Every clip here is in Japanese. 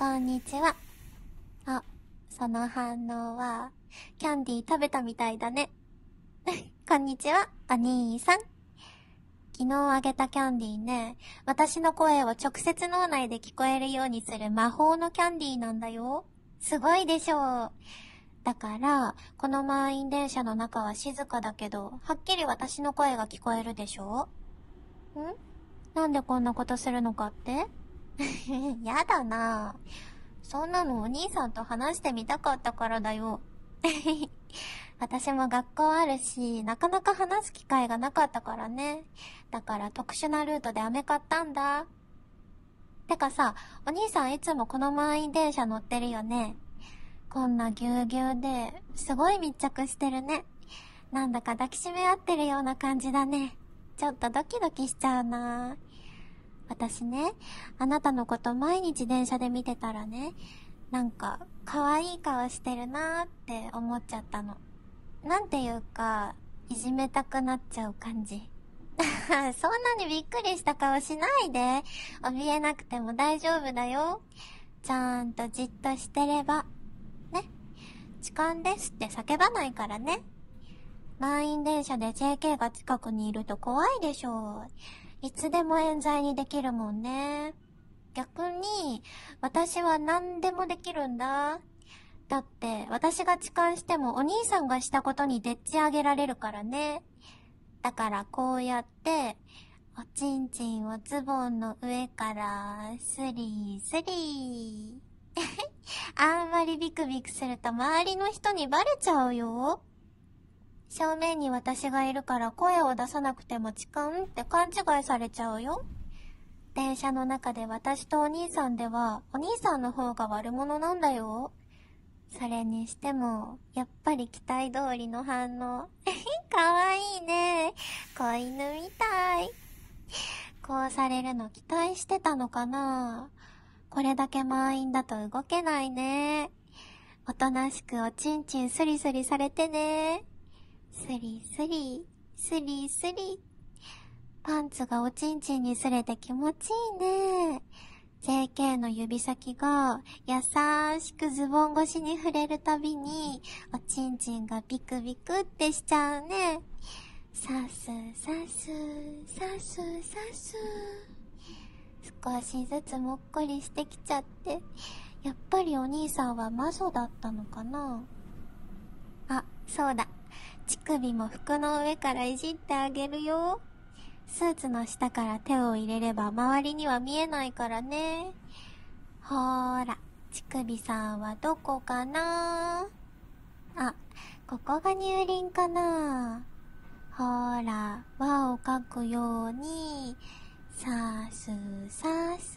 こんにちは。あ、その反応は、キャンディー食べたみたいだね。こんにちは、お兄さん。昨日あげたキャンディーね、私の声を直接脳内で聞こえるようにする魔法のキャンディーなんだよ。すごいでしょう。だから、この満員電車の中は静かだけど、はっきり私の声が聞こえるでしょ？なんでこんなことするのかってやだなぁ。そんなのお兄さんと話してみたかったからだよ。私も学校あるし、なかなか話す機会がなかったからね。だから特殊なルートで飴買ったんだ。てかさ、お兄さんいつもこの満員電車乗ってるよね。こんなぎゅうぎゅうで、すごい密着してるね。なんだか抱きしめ合ってるような感じだね。ちょっとドキドキしちゃうな。私ね、あなたのこと毎日電車で見てたらね、なんか可愛い顔してるなーって思っちゃったの。なんていうか、いじめたくなっちゃう感じ。そんなにびっくりした顔しないで。怯えなくても大丈夫だよ。ちゃんとじっとしてれば。ね。痴漢ですって叫ばないからね。満員電車で JK が近くにいると怖いでしょう。いつでも冤罪にできるもんね。逆に、私は何でもできるんだ。だって、私が痴漢してもお兄さんがしたことにでっち上げられるからね。だからこうやって、おちんちんをズボンの上からスリースリー。あんまりビクビクすると周りの人にバレちゃうよ。正面に私がいるから声を出さなくても痴漢って勘違いされちゃうよ。電車の中で私とお兄さんでは、お兄さんの方が悪者なんだよ。それにしても、やっぱり期待通りの反応。かわいいね。子犬みたい。こうされるの期待してたのかな？これだけ満員だと動けないね。おとなしくおちんちんスリスリされてね。スリスリ、スリスリ。パンツがおちんちんに擦れて気持ちいいね。JK の指先が優しくズボン越しに触れるたびにおちんちんがビクビクってしちゃうね。さすさすさすさす。少しずつもっこりしてきちゃって、やっぱりお兄さんは魔女だったのかな。あ、そうだ。乳首も服の上からいじってあげるよ。スーツの下から手を入れれば周りには見えないからね。ほーら、乳首さんはどこかな？あ、ここが乳輪かな？ほーら、輪を描くように、さすさす。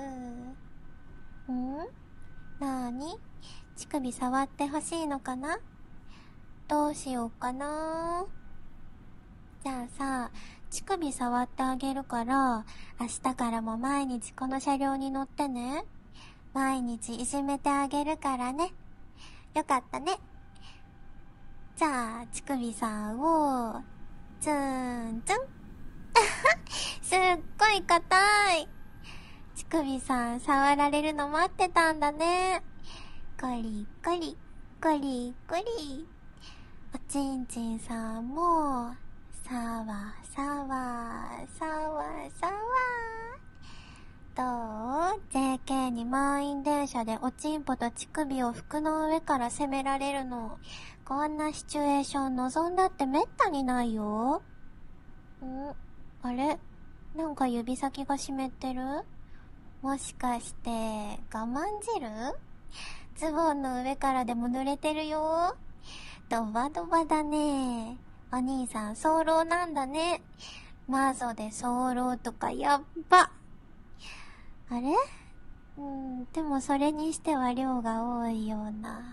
なーに？乳首触ってほしいのかな？どうしようかな？じゃあさ、乳首触ってあげるから、明日からも毎日この車両に乗ってね。毎日いじめてあげるからね。よかったね。じゃあ、乳首さんを、ツーンツン。すっごい硬い。乳首さん触られるの待ってたんだね。コリコリ、コリコリ。おちんちんさんも、さわさわ、さわさわ。どう？ JK に満員電車でおちんぽと乳首を服の上から攻められるの。こんなシチュエーション望んだってめったにないよ。あれ？なんか指先が湿ってる？もしかして、我慢汁？ズボンの上からでも濡れてるよ。ドバドバだね。お兄さん早漏なんだね。マゾで早漏とかやっば。あれ？でもそれにしては量が多いような。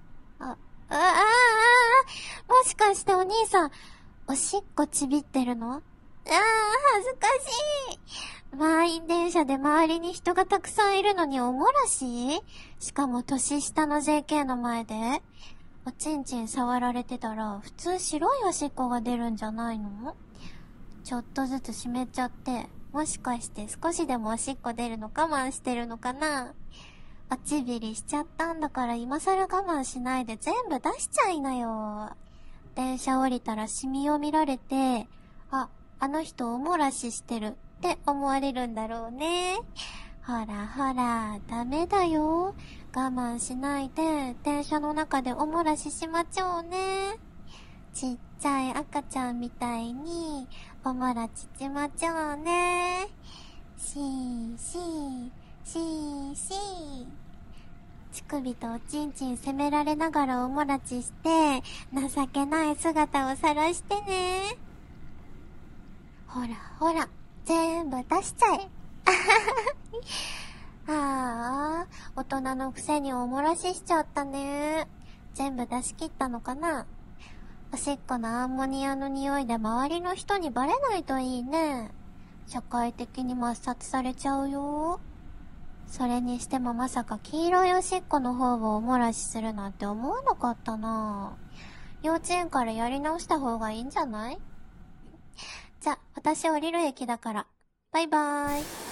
もしかしてお兄さん、おしっこちびってるの？恥ずかしい。満員電車で周りに人がたくさんいるのにおもらし？しかも年下の JK の前で。おちんちん触られてたら普通白いおしっこが出るんじゃないの？ちょっとずつ湿っちゃって、もしかして少しでもおしっこ出るの我慢してるのかな？ おちびりしちゃったんだから今更我慢しないで全部出しちゃいなよ。電車降りたらシミを見られて、あ、あの人おもらししてるって思われるんだろうね。ほらほら、ダメだよ。我慢しないで電車の中でおもらししまちょうね。ちっちゃい赤ちゃんみたいにおもらちちまちょうね。しーしーしーしー。乳首とおちんちん責められながらおもらちして、情けない姿を晒してね。ほらほら、全部出しちゃえ。ああ、大人のくせにおもらししちゃったね。全部出し切ったのかな。おしっこのアンモニアの匂いで周りの人にバレないといいね。社会的に抹殺されちゃうよ。それにしてもまさか黄色いおしっこの方をおもらしするなんて思わなかったな。幼稚園からやり直した方がいいんじゃない？じゃ、私降りる駅だから。バイバーイ。